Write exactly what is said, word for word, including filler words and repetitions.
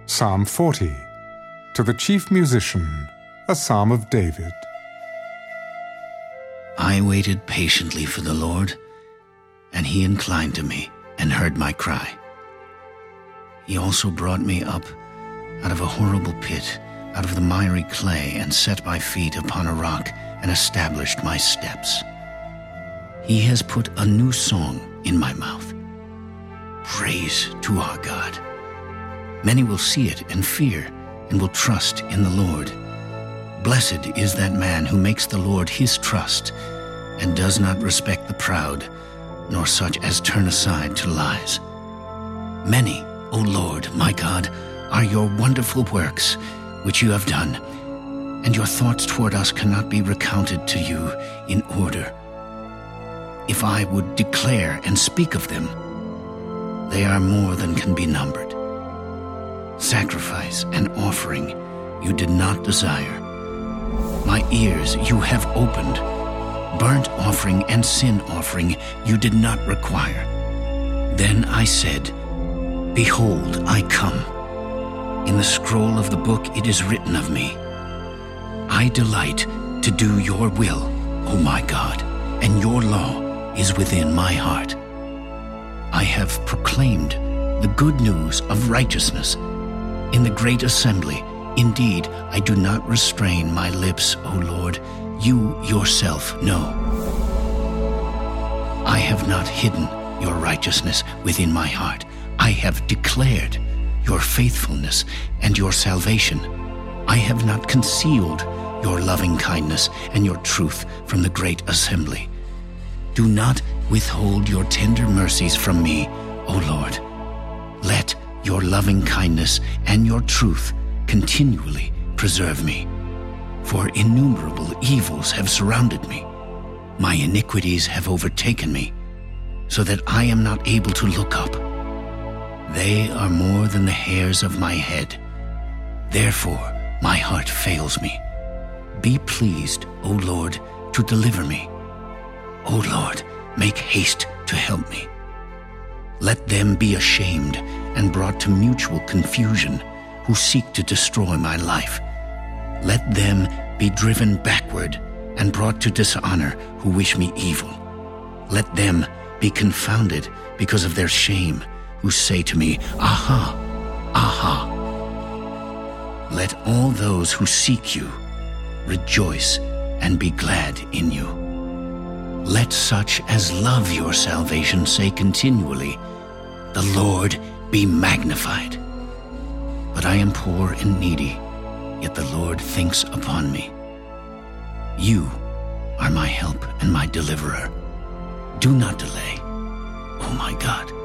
Psalm forty. To the chief musician, a psalm of David. I waited patiently for the Lord, and he inclined to me and heard my cry. He also brought me up out of a horrible pit, out of the miry clay, and set my feet upon a rock and established my steps. He has put a new song in my mouth, praise to our God. Many will see it and fear and will trust in the Lord. Blessed is that man who makes the Lord his trust and does not respect the proud, nor such as turn aside to lies. Many, O Lord, my God, are your wonderful works which you have done, and your thoughts toward us cannot be recounted to you in order. If I would declare and speak of them, they are more than can be numbered. Sacrifice and offering you did not desire. My ears you have opened. Burnt offering and sin offering you did not require. Then I said, Behold, I come. In the scroll of the book it is written of me, I delight to do your will, O my God, and your law is within my heart. I have proclaimed the good news of righteousness in the great assembly. Indeed, I do not restrain my lips, O Lord. You yourself know. I have not hidden your righteousness within my heart. I have declared your faithfulness and your salvation. I have not concealed your loving kindness and your truth from the great assembly. Do not withhold your tender mercies from me, O Lord. Let your loving kindness and your truth continually preserve me. For innumerable evils have surrounded me. My iniquities have overtaken me, so that I am not able to look up. They are more than the hairs of my head. Therefore my heart fails me. Be pleased, O Lord, to deliver me. O Lord, make haste to help me. Let them be ashamed and brought to mutual confusion who seek to destroy my life. Let them be driven backward and brought to dishonor who wish me evil. Let them be confounded because of their shame who say to me, Aha, aha. Let all those who seek you rejoice and be glad in you. Let such as love your salvation say continually, The Lord be magnified. But I am poor and needy, yet the Lord thinks upon me. You are my help and my deliverer. Do not delay, O my God.